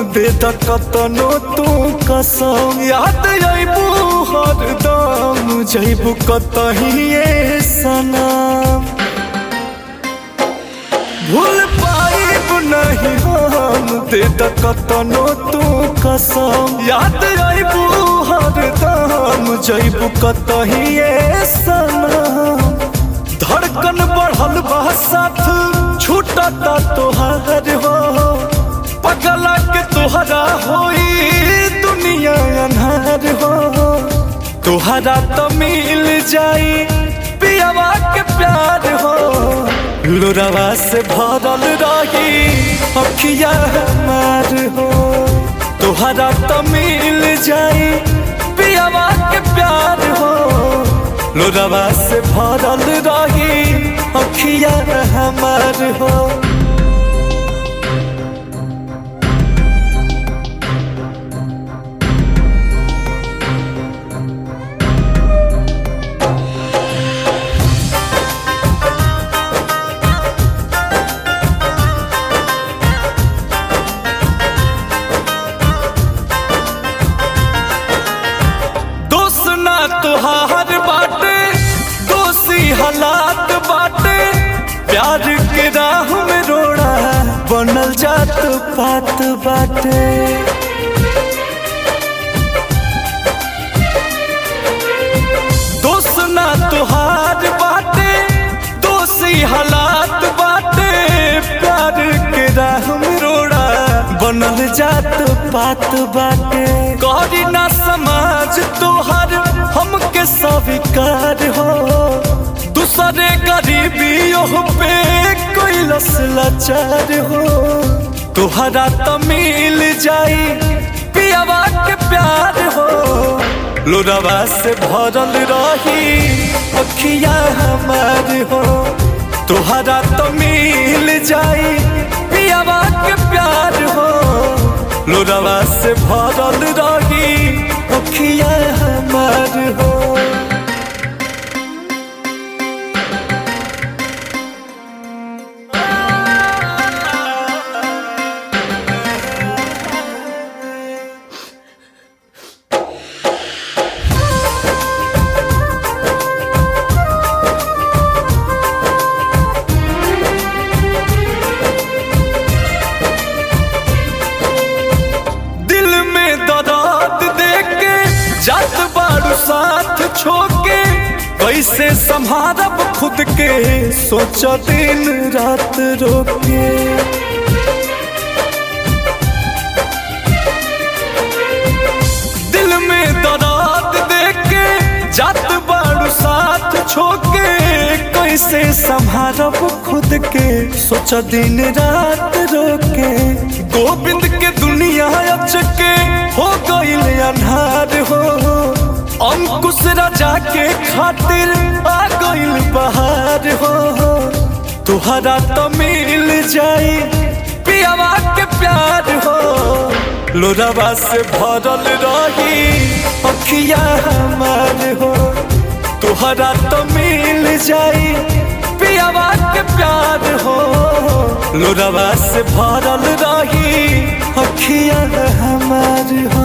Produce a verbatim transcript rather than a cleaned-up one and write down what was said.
दे द कतनो तू कसम याद अइबू हरदम जइबू कतही ए सनम भूल पाइब नहीं हम दे द कतनो तू कसम याद अइबू हरदम जइबू कतही ए सनम धड़कन बढ़ल बा साथ छूटता तोहार हो पगला के तोहरा होई दुनिया अन्हार हो तोहरा तो मिल जाई पियावा के प्यार हो लोरावा से भरल रही अखिया हमार हो तोहरा तो मिल जाई पियावा के प्यार हो लोरावा से भरल रही अखिया हमार हो। तोहार बाटे दोषी हालात बाटे प्यार के राह में रोड़ा बनल जात पात बाटे दोस्त ना तोहार बाटे दोषी हालात बाटे प्यार के राह में रोड़ा बनल जात पात बाटे करी ना समाज तोहार हमके स्वीकार हो दूसरे गरीबियों पे कोई लाचार हो तोहरा तो मिल जाई पियावा के प्यार हो लोरावा से भरल रही अखिया हमार हो तोहरा तो मिल जाई पियावा के प्यार हो लोरावा से भरल रही अखिया हमार हो। जात बारू साथ छोके कैसे संभारब खुद के सोच दिन रात रोके दिल में दर्द देके जात बारू साथ छोके कैसे संभारब खुद के सोच दिन रात रोके गोविंद के दुनिया अचके हो गईल अन्हार हो अंकुश राजा के खातिर आ गईल बहार हो तुहरा तो मिल जाई पियावा के प्यार हो लोरावा से भरल रही अखिया हमार हो तुहरा तो मिल जाई पियावा के प्यार हो लोरावा से भरल रही अखिया हमार हो।